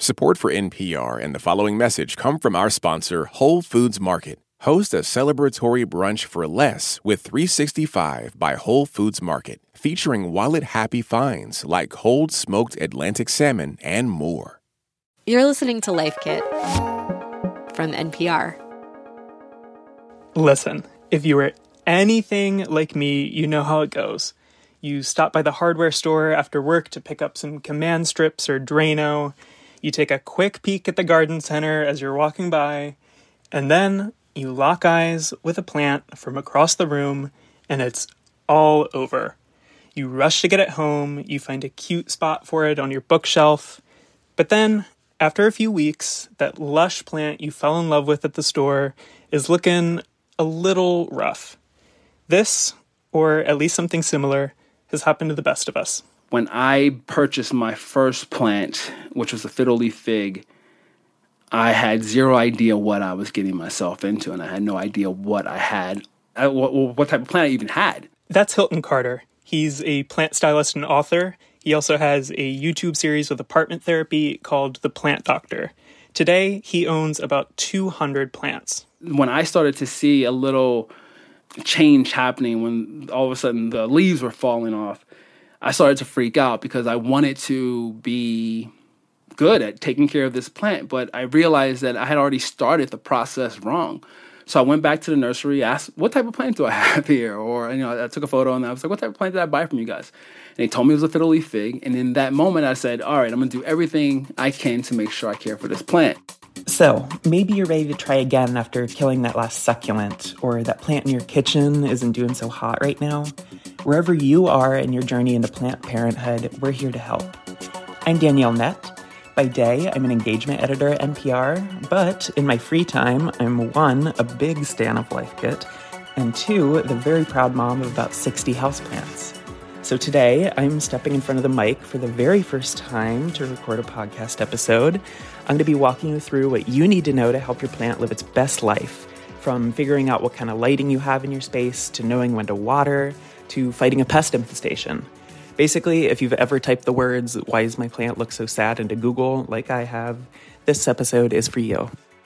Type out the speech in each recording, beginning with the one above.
Support for NPR and the following message come from our sponsor, Whole Foods Market. Host a celebratory brunch for less with 365 by Whole Foods Market, featuring wallet-happy finds like cold smoked Atlantic salmon and more. You're listening to Life Kit from NPR. Listen, if you were anything like me, you know how it goes. You stop by the hardware store after work to pick up some command strips or Drano. You take a quick peek at the garden center as you're walking by, and then you lock eyes with a plant from across the room, and it's all over. You rush to get it home, you find a cute spot for it on your bookshelf, but then, after a few weeks, that lush plant you fell in love with at the store is looking a little rough. This, or at least something similar, has happened to the best of us. When I purchased my first plant, which was a fiddle leaf fig, I had zero idea what I was getting myself into, and I had no idea what I had, what type of plant I even had. That's Hilton Carter. He's a plant stylist and author. He also has a YouTube series with apartment therapy called The Plant Doctor. Today, he owns about 200 plants. When I started to see a little change happening, when all of a sudden the leaves were falling off, I started to freak out because I wanted to be good at taking care of this plant, but I realized that I had already started the process wrong. So I went back to the nursery, asked, what type of plant do I have here? Or, I took a photo and I was like, what type of plant did I buy from you guys? And they told me it was a fiddle leaf fig. And in that moment, I said, all right, I'm going to do everything I can to make sure I care for this plant. So, maybe you're ready to try again after killing that last succulent, or that plant in your kitchen isn't doing so hot right now. Wherever you are in your journey into plant parenthood, we're here to help. I'm Danielle Nett. By day, I'm an engagement editor at NPR, but in my free time, I'm 1, a big stan of Life Kit, and 2, the very proud mom of about 60 houseplants. So today, I'm stepping in front of the mic for the very first time to record a podcast episode. I'm going to be walking you through what you need to know to help your plant live its best life, from figuring out what kind of lighting you have in your space, to knowing when to water, to fighting a pest infestation. Basically, if you've ever typed the words, "Why does my plant look so sad?" into Google, like I have, this episode is for you.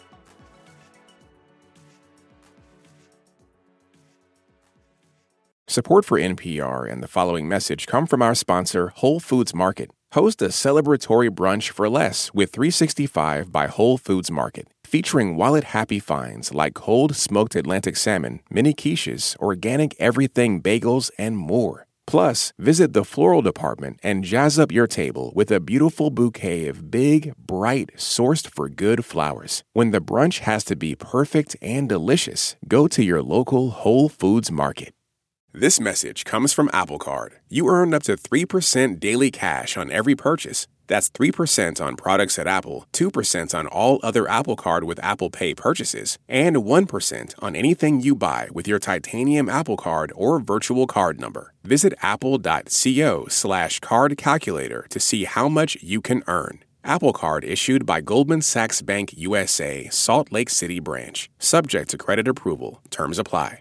Support for NPR and the following message come from our sponsor, Whole Foods Market. Host a celebratory brunch for less with 365 by Whole Foods Market, featuring wallet-happy finds like cold smoked Atlantic salmon, mini quiches, organic everything bagels, and more. Plus, visit the floral department and jazz up your table with a beautiful bouquet of big, bright, sourced-for-good flowers. When the brunch has to be perfect and delicious, go to your local Whole Foods Market. This message comes from Apple Card. You earn up to 3% daily cash on every purchase. That's 3% on products at Apple, 2% on all other Apple Card with Apple Pay purchases, and 1% on anything you buy with your titanium Apple Card or virtual card number. Visit apple.co/card calculator to see how much you can earn. Apple Card issued by Goldman Sachs Bank USA, Salt Lake City branch. Subject to credit approval. Terms apply.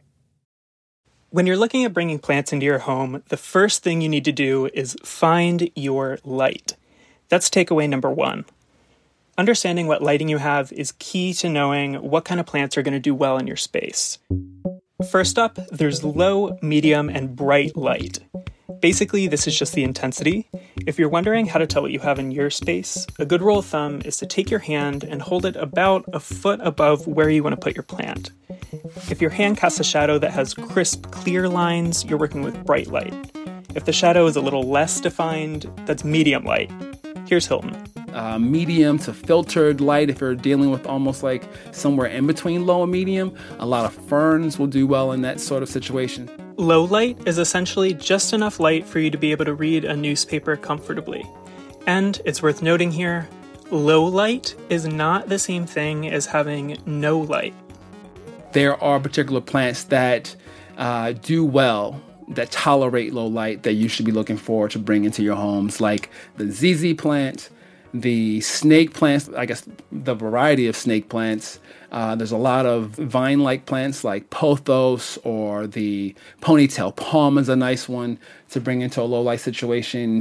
When you're looking at bringing plants into your home, the first thing you need to do is find your light. That's takeaway number 1. Understanding what lighting you have is key to knowing what kind of plants are going to do well in your space. First up, there's low, medium, and bright light. Basically, this is just the intensity. If you're wondering how to tell what you have in your space, a good rule of thumb is to take your hand and hold it about a foot above where you want to put your plant. If your hand casts a shadow that has crisp, clear lines, you're working with bright light. If the shadow is a little less defined, that's medium light. Here's Hilton. Medium to filtered light, if you're dealing with almost like somewhere in between low and medium. A lot of ferns will do well in that sort of situation. Low light is essentially just enough light for you to be able to read a newspaper comfortably. And it's worth noting here, low light is not the same thing as having no light. There are particular plants that do well, that tolerate low light, that you should be looking for to bring into your homes, like the ZZ plant, the snake plants, I guess the variety of snake plants. There's a lot of vine-like plants like pothos, or the ponytail palm is a nice one to bring into a low light situation.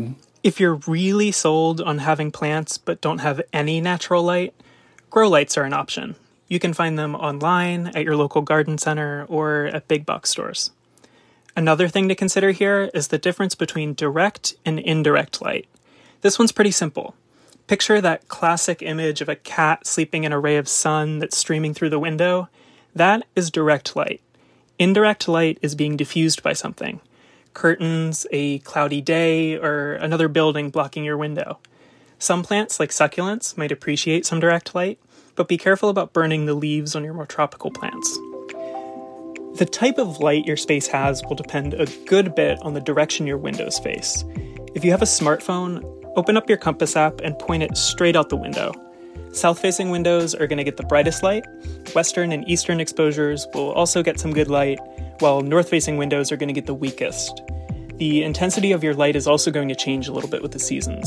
If you're really sold on having plants but don't have any natural light, grow lights are an option. You can find them online, at your local garden center, or at big box stores. Another thing to consider here is the difference between direct and indirect light. This one's pretty simple. Picture that classic image of a cat sleeping in a ray of sun that's streaming through the window. That is direct light. Indirect light is being diffused by something. Curtains, a cloudy day, or another building blocking your window. Some plants, like succulents, might appreciate some direct light, but be careful about burning the leaves on your more tropical plants. The type of light your space has will depend a good bit on the direction your windows face. If you have a smartphone, open up your compass app and point it straight out the window. South-facing windows are going to get the brightest light. Western and eastern exposures will also get some good light, while north-facing windows are going to get the weakest. The intensity of your light is also going to change a little bit with the seasons.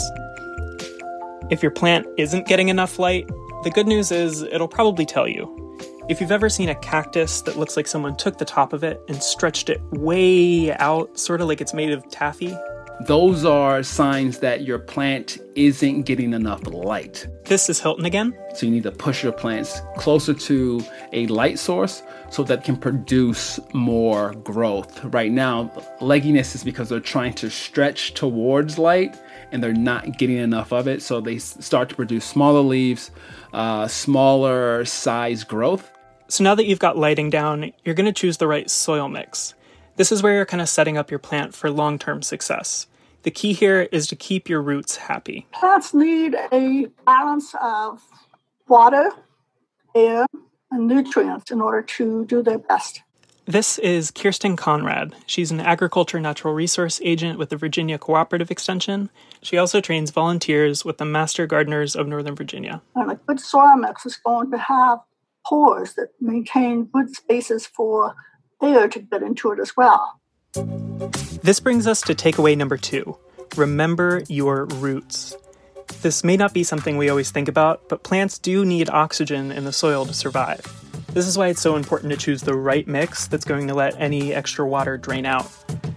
If your plant isn't getting enough light, the good news is it'll probably tell you. If you've ever seen a cactus that looks like someone took the top of it and stretched it way out, sort of like it's made of taffy, those are signs that your plant isn't getting enough light. This is Hilton again. So you need to push your plants closer to a light source so that can produce more growth. Right now, legginess is because they're trying to stretch towards light and they're not getting enough of it. So they start to produce smaller leaves, smaller size growth. So now that you've got lighting down, you're going to choose the right soil mix. This is where you're kind of setting up your plant for long-term success. The key here is to keep your roots happy. Plants need a balance of water, air, and nutrients in order to do their best. This is Kirsten Conrad. She's an agriculture natural resource agent with the Virginia Cooperative Extension. She also trains volunteers with the Master Gardeners of Northern Virginia. And a good soil mix is going to have pores that maintain good spaces for air to get into it as well. This brings us to takeaway number 2. Remember your roots. This may not be something we always think about, but plants do need oxygen in the soil to survive. This is why it's so important to choose the right mix that's going to let any extra water drain out.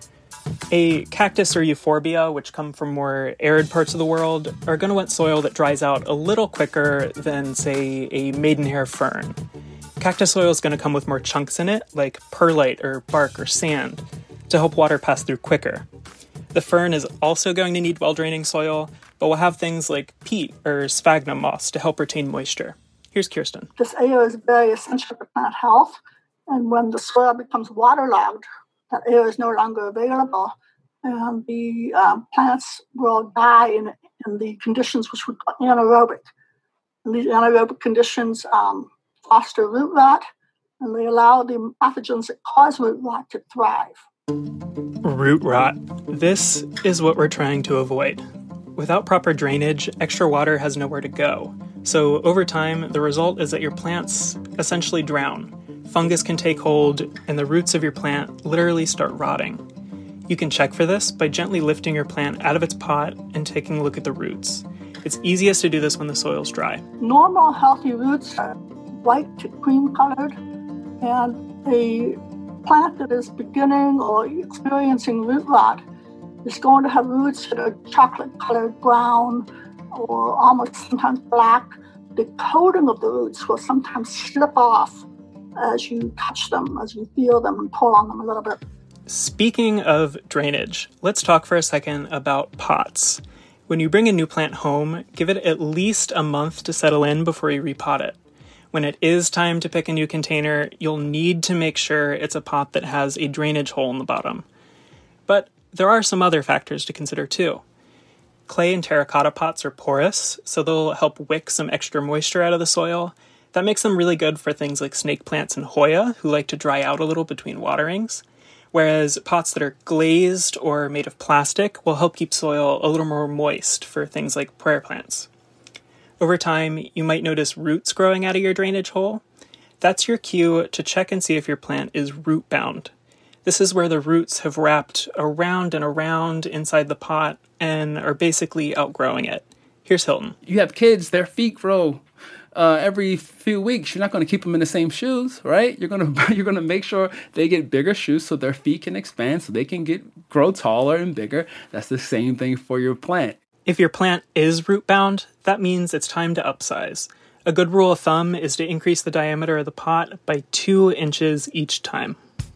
A cactus or euphorbia, which come from more arid parts of the world, are going to want soil that dries out a little quicker than, say, a maidenhair fern. Cactus soil is going to come with more chunks in it, like perlite or bark or sand, to help water pass through quicker. The fern is also going to need well-draining soil, but we'll have things like peat or sphagnum moss to help retain moisture. Here's Kirsten. This air is very essential to plant health, and when the soil becomes waterlogged, that air is no longer available, and the plants will die in the conditions which we call anaerobic. And these anaerobic conditions foster root rot, and they allow the pathogens that cause root rot to thrive. Root rot. This is what we're trying to avoid. Without proper drainage, extra water has nowhere to go. So over time, the result is that your plants essentially drown. Fungus can take hold, and the roots of your plant literally start rotting. You can check for this by gently lifting your plant out of its pot and taking a look at the roots. It's easiest to do this when the soil's dry. Normal, healthy roots are white to cream colored, and a plant that is beginning or experiencing root rot is going to have roots that are chocolate colored, brown, or almost sometimes black. The coating of the roots will sometimes slip off as you touch them, as you feel them and pull on them a little bit. Speaking of drainage, let's talk for a second about pots. When you bring a new plant home, give it at least a month to settle in before you repot it. When it is time to pick a new container, you'll need to make sure it's a pot that has a drainage hole in the bottom. But there are some other factors to consider too. Clay and terracotta pots are porous, so they'll help wick some extra moisture out of the soil. That makes them really good for things like snake plants and Hoya, who like to dry out a little between waterings. Whereas pots that are glazed or made of plastic will help keep soil a little more moist for things like prayer plants. Over time, you might notice roots growing out of your drainage hole. That's your cue to check and see if your plant is root-bound. This is where the roots have wrapped around and around inside the pot and are basically outgrowing it. Here's Hilton. You have kids, their feet grow every few weeks. You're not going to keep them in the same shoes, right? You're going to make sure they get bigger shoes so their feet can expand, so they can grow taller and bigger. That's the same thing for your plant. If your plant is root bound, that means it's time to upsize. A good rule of thumb is to increase the diameter of the pot by 2 inches each time.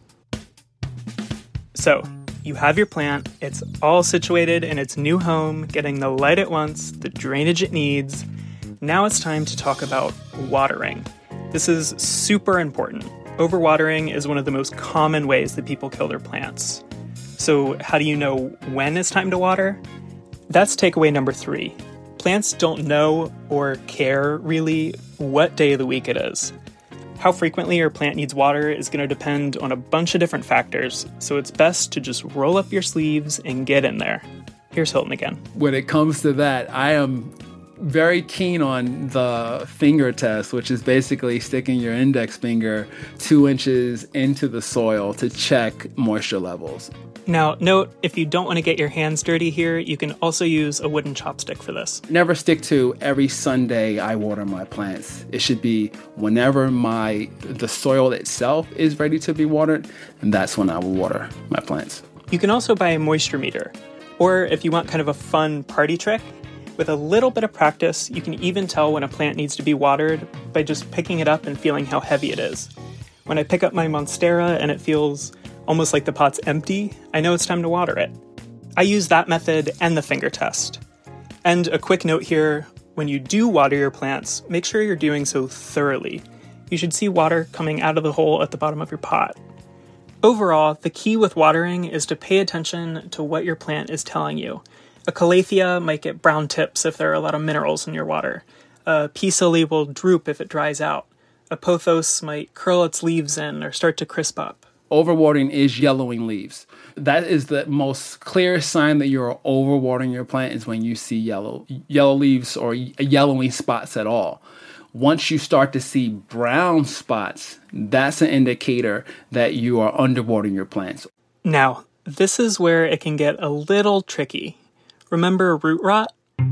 So, you have your plant, it's all situated in its new home, getting the light it wants, the drainage it needs. Now it's time to talk about watering. This is super important. Overwatering is one of the most common ways that people kill their plants. So, how do you know when it's time to water? That's takeaway number 3. Plants don't know or care really what day of the week it is. How frequently your plant needs water is going to depend on a bunch of different factors, so it's best to just roll up your sleeves and get in there. Here's Hilton again. When it comes to that, I am very keen on the finger test, which is basically sticking your index finger 2 inches into the soil to check moisture levels. Now, note, if you don't want to get your hands dirty here, you can also use a wooden chopstick for this. Never stick to every Sunday I water my plants. It should be whenever the soil itself is ready to be watered, and that's when I will water my plants. You can also buy a moisture meter, or if you want kind of a fun party trick, with a little bit of practice, you can even tell when a plant needs to be watered by just picking it up and feeling how heavy it is. When I pick up my Monstera and it feels almost like the pot's empty, I know it's time to water it. I use that method and the finger test. And a quick note here, when you do water your plants, make sure you're doing so thoroughly. You should see water coming out of the hole at the bottom of your pot. Overall, the key with watering is to pay attention to what your plant is telling you. A calathea might get brown tips if there are a lot of minerals in your water. A peace lily will droop if it dries out. A pothos might curl its leaves in or start to crisp up. Overwatering is yellowing leaves. That is the most clear sign that you're overwatering your plant is when you see yellow leaves or yellowing spots at all. Once you start to see brown spots, that's an indicator that you are underwatering your plants. Now, this is where it can get a little tricky. Remember root rot?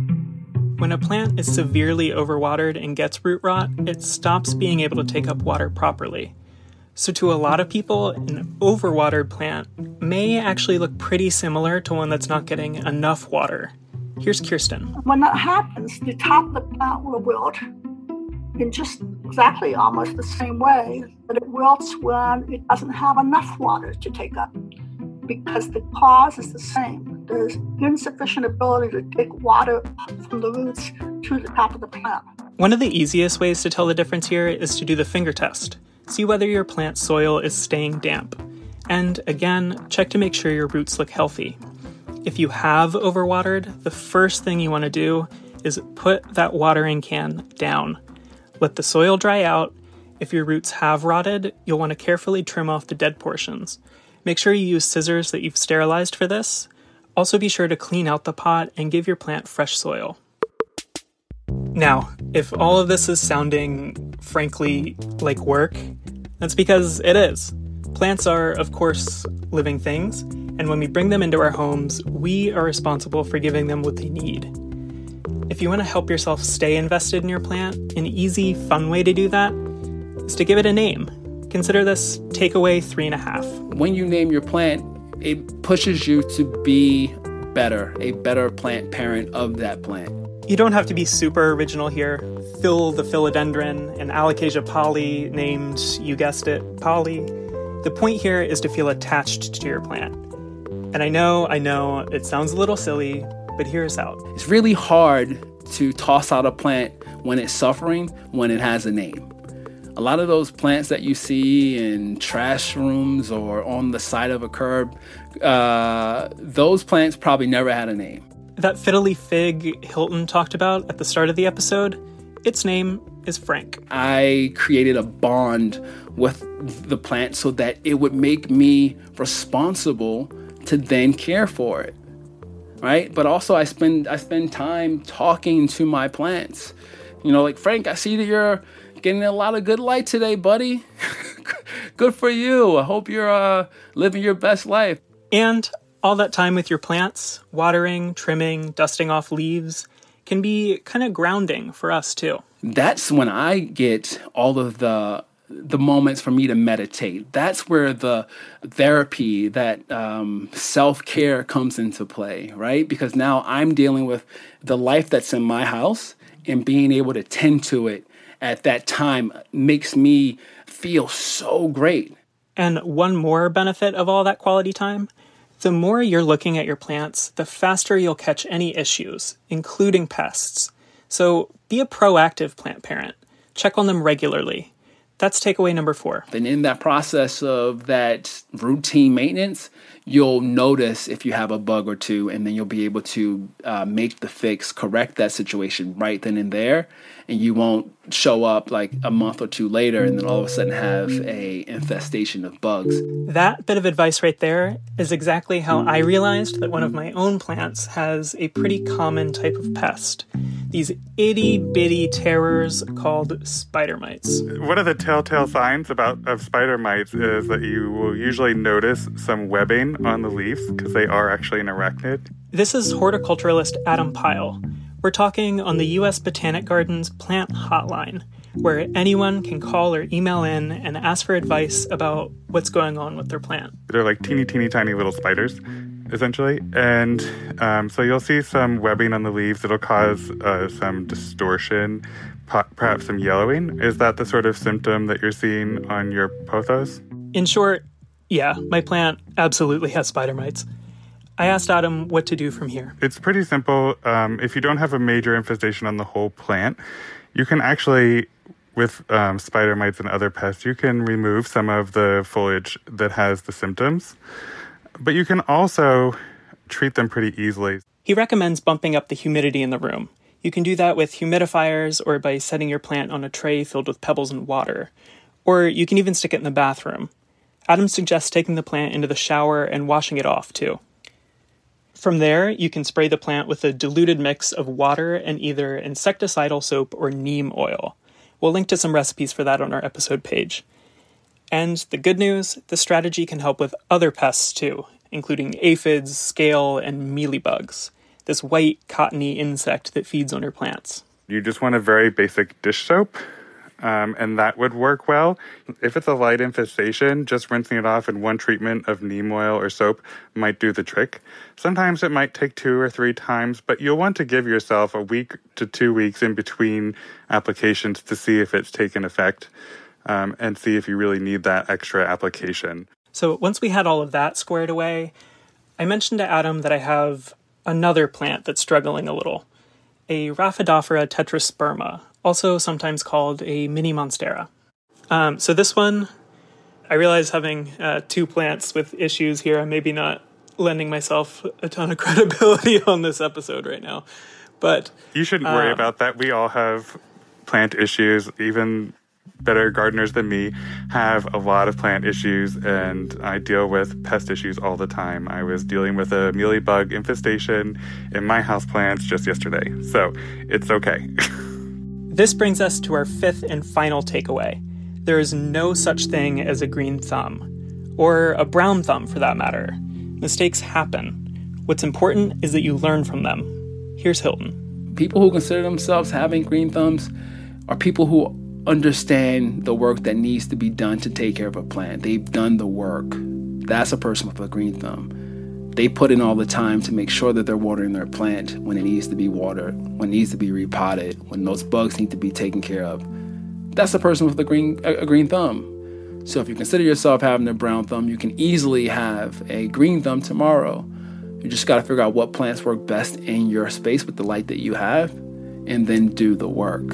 When a plant is severely overwatered and gets root rot, it stops being able to take up water properly. So to a lot of people, an overwatered plant may actually look pretty similar to one that's not getting enough water. Here's Kirsten. When that happens, the top of the plant will wilt in just exactly almost the same way that it wilts when it doesn't have enough water to take up, because the cause is the same. There's insufficient ability to take water from the roots to the top of the plant. One of the easiest ways to tell the difference here is to do the finger test. See whether your plant soil is staying damp. And again, check to make sure your roots look healthy. If you have overwatered, the first thing you want to do is put that watering can down. Let the soil dry out. If your roots have rotted, you'll want to carefully trim off the dead portions. Make sure you use scissors that you've sterilized for this. Also be sure to clean out the pot and give your plant fresh soil. Now, if all of this is sounding, frankly, like work, that's because it is. Plants are, of course, living things, and when we bring them into our homes, we are responsible for giving them what they need. If you want to help yourself stay invested in your plant, an easy, fun way to do that is to give it a name. Consider this takeaway 3.5. When you name your plant, it pushes you to be better, a better plant parent of that plant. You don't have to be super original here. Phil the philodendron and Alocasia poly, named, you guessed it, Polly. The point here is to feel attached to your plant. And I know, it sounds a little silly, but here's out. It's really hard to toss out a plant when it's suffering, when it has a name. A lot of those plants that you see in trash rooms or on the side of a curb, those plants probably never had a name. That fiddly fig Hilton talked about at the start of the episode, its name is Frank. I created a bond with the plant so that it would make me responsible to then care for it, right? But also I spend time talking to my plants. You know, like, Frank, I see that you're getting a lot of good light today, buddy. Good for you. I hope you're living your best life. And all that time with your plants, watering, trimming, dusting off leaves, can be kind of grounding for us too. That's when I get all of the moments for me to meditate. That's where the therapy, that self-care comes into play, right? Because now I'm dealing with the life that's in my house, and being able to tend to it at that time makes me feel so great. And one more benefit of all that quality time, the more you're looking at your plants, the faster you'll catch any issues, including pests. So be a proactive plant parent. Check on them regularly. That's takeaway number 4. And in that process of that routine maintenance, you'll notice if you have a bug or two, and then you'll be able to make the fix, correct that situation right then and there. And you won't show up like a month or two later and then all of a sudden have a infestation of bugs. That bit of advice right there is exactly how I realized that one of my own plants has a pretty common type of pest. These itty-bitty terrors called spider mites. One of the telltale signs of spider mites is that you will usually notice some webbing on the leaves because they are actually an arachnid. This is horticulturalist Adam Pyle. We're talking on the U.S. Botanic Gardens Plant Hotline, where anyone can call or email in and ask for advice about what's going on with their plant. They're like teeny tiny little spiders, essentially. And so you'll see some webbing on the leaves. It'll cause some distortion, perhaps some yellowing. Is that the sort of symptom that you're seeing on your pothos? In short, yeah, my plant absolutely has spider mites. I asked Adam what to do from here. It's pretty simple. If you don't have a major infestation on the whole plant, you can actually, with spider mites and other pests, you can remove some of the foliage that has the symptoms. But you can also treat them pretty easily. He recommends bumping up the humidity in the room. You can do that with humidifiers or by setting your plant on a tray filled with pebbles and water. Or you can even stick it in the bathroom. Adam suggests taking the plant into the shower and washing it off, too. From there, you can spray the plant with a diluted mix of water and either insecticidal soap or neem oil. We'll link to some recipes for that on our episode page. And the good news, the strategy can help with other pests too, including aphids, scale, and mealybugs, this white, cottony insect that feeds on your plants. You just want a very basic dish soap, and that would work well. If it's a light infestation, just rinsing it off in one treatment of neem oil or soap might do the trick. Sometimes it might take 2 or 3 times, but you'll want to give yourself a week to 2 weeks in between applications to see if it's taken effect, and see if you really need that extra application. So once we had all of that squared away, I mentioned to Adam that I have another plant that's struggling a little, a Rhaphidophora tetrasperma, also sometimes called a mini monstera. So this one, I realize having 2 plants with issues here, I'm maybe not lending myself a ton of credibility on this episode right now. But you shouldn't worry about that. We all have plant issues. Even better gardeners than me have a lot of plant issues, and I deal with pest issues all the time. I was dealing with a mealybug infestation in my houseplants just yesterday, so it's okay. This brings us to our 5th and final takeaway. There is no such thing as a green thumb, or a brown thumb for that matter. Mistakes happen. What's important is that you learn from them. Here's Hilton. People who consider themselves having green thumbs are people who understand the work that needs to be done to take care of a plant. They've done the work. That's a person with a green thumb. They put in all the time to make sure that they're watering their plant when it needs to be watered, when it needs to be repotted, when those bugs need to be taken care of. That's a person with a green thumb. So if you consider yourself having a brown thumb, you can easily have a green thumb tomorrow. You just got to figure out what plants work best in your space with the light that you have, and then do the work.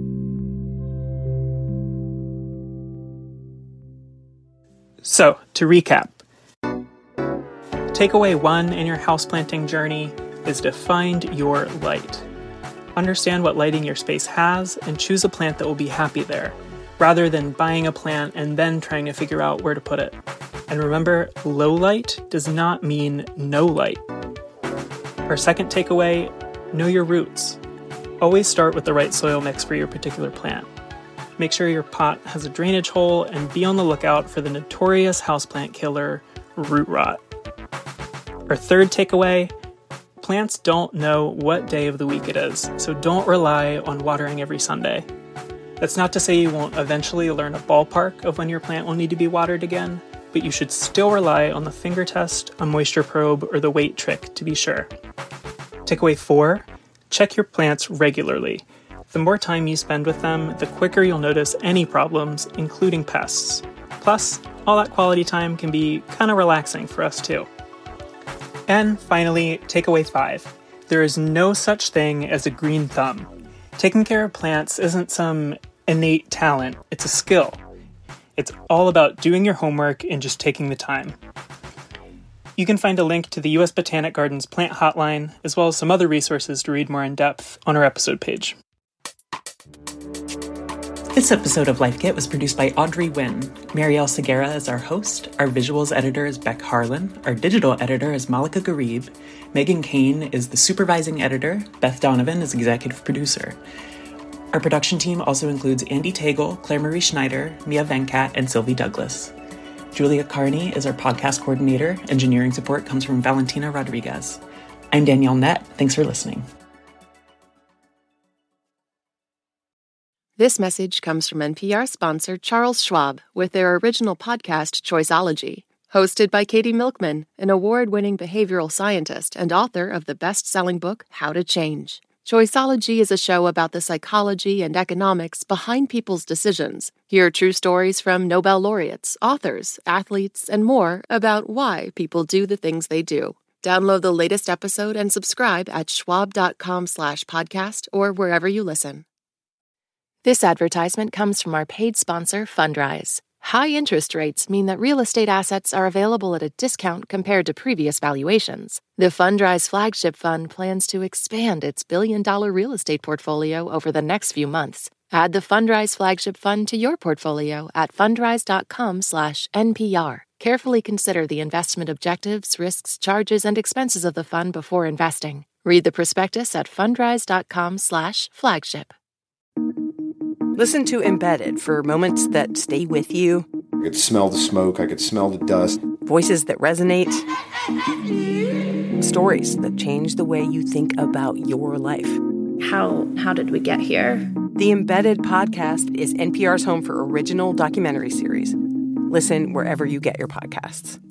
So, to recap, takeaway 1 in your houseplanting journey is to find your light. Understand what lighting your space has and choose a plant that will be happy there, rather than buying a plant and then trying to figure out where to put it. And remember, low light does not mean no light. Our second takeaway, know your roots. Always start with the right soil mix for your particular plant. Make sure your pot has a drainage hole and be on the lookout for the notorious houseplant killer, root rot. Our third takeaway, plants don't know what day of the week it is, so don't rely on watering every Sunday. That's not to say you won't eventually learn a ballpark of when your plant will need to be watered again, but you should still rely on the finger test, a moisture probe, or the weight trick to be sure. Takeaway 4, check your plants regularly. The more time you spend with them, the quicker you'll notice any problems, including pests. Plus, all that quality time can be kind of relaxing for us too. And finally, takeaway 5. There is no such thing as a green thumb. Taking care of plants isn't some innate talent, it's a skill. It's all about doing your homework and just taking the time. You can find a link to the U.S. Botanic Gardens Plant Hotline, as well as some other resources to read more in depth on our episode page. This episode of Life Kit was produced by Audrey Nguyen. Marielle Segura is our host. Our visuals editor is Beck Harlan. Our digital editor is Malika Garib. Megan Kane is the supervising editor. Beth Donovan is executive producer. Our production team also includes Andy Tagle, Claire Marie Schneider, Mia Venkat, and Sylvie Douglas. Julia Carney is our podcast coordinator. Engineering support comes from Valentina Rodriguez. I'm Danielle Nett. Thanks for listening. This message comes from NPR sponsor Charles Schwab with their original podcast, Choiceology, hosted by Katie Milkman, an award-winning behavioral scientist and author of the best-selling book, How to Change. Choiceology is a show about the psychology and economics behind people's decisions. Hear true stories from Nobel laureates, authors, athletes, and more about why people do the things they do. Download the latest episode and subscribe at schwab.com/podcast or wherever you listen. This advertisement comes from our paid sponsor, Fundrise. High interest rates mean that real estate assets are available at a discount compared to previous valuations. The Fundrise Flagship Fund plans to expand its billion-dollar real estate portfolio over the next few months. Add the Fundrise Flagship Fund to your portfolio at fundrise.com/NPR. Carefully consider the investment objectives, risks, charges, and expenses of the fund before investing. Read the prospectus at fundrise.com/flagship. Listen to Embedded for moments that stay with you. I could smell the smoke. I could smell the dust. Voices that resonate. Stories that change the way you think about your life. How did we get here? The Embedded podcast is NPR's home for original documentary series. Listen wherever you get your podcasts.